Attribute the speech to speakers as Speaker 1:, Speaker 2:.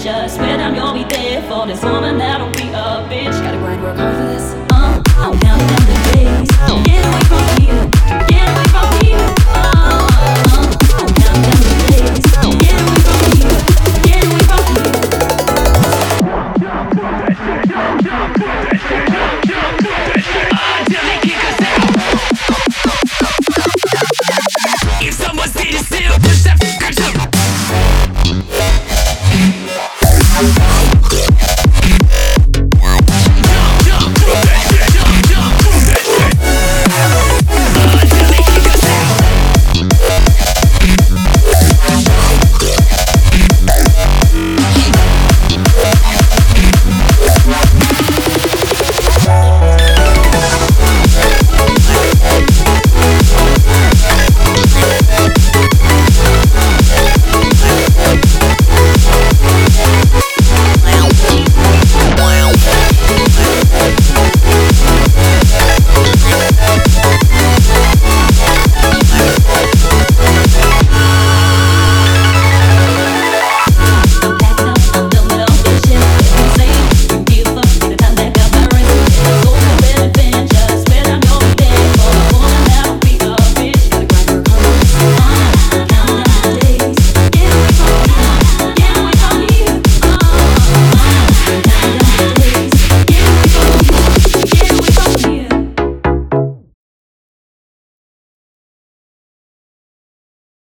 Speaker 1: adventure. Swear down you'll be there for this woman that'll be a bitch. Gotta grind, work hard for this. I'm counting down the days. Get away from here, get away from here. I'm counting down the days. Get away from here, get away from here.
Speaker 2: If someone stays still, push that f***er to